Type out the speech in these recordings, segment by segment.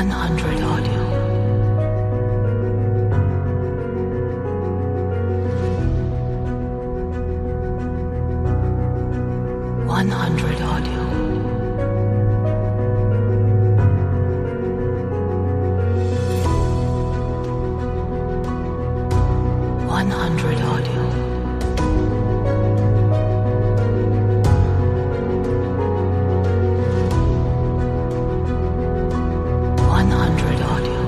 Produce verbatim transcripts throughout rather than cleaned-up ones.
one hundred audio. one hundred audio. one hundred audio. one hundred audio.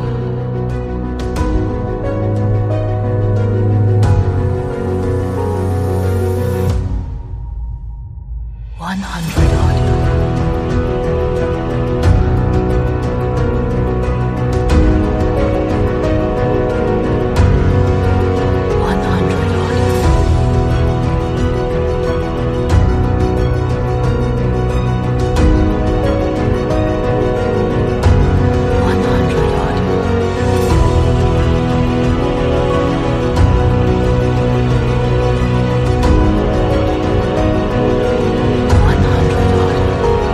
one hundred audio. one hundred audio. one hundred audio. one hundred audio.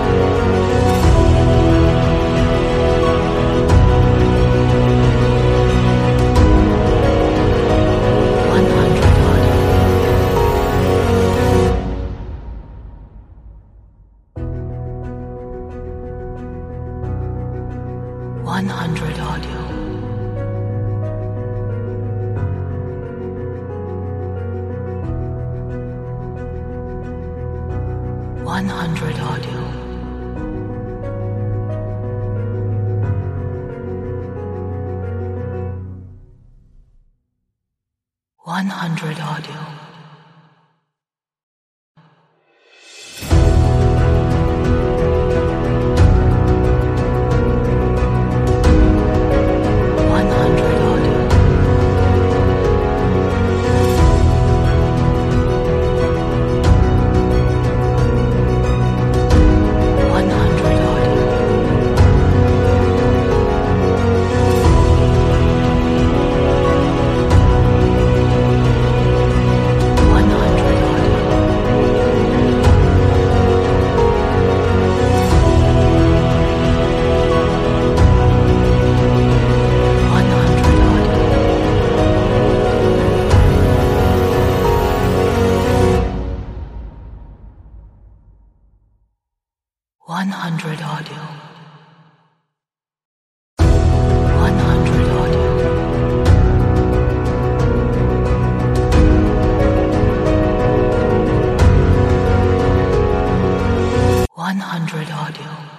one hundred audio. one hundred audio. one hundred audio. one hundred audio. one hundred audio. one hundred audio. one hundred audio. one hundred audio. one hundred audio. one hundred audio. one hundred audio.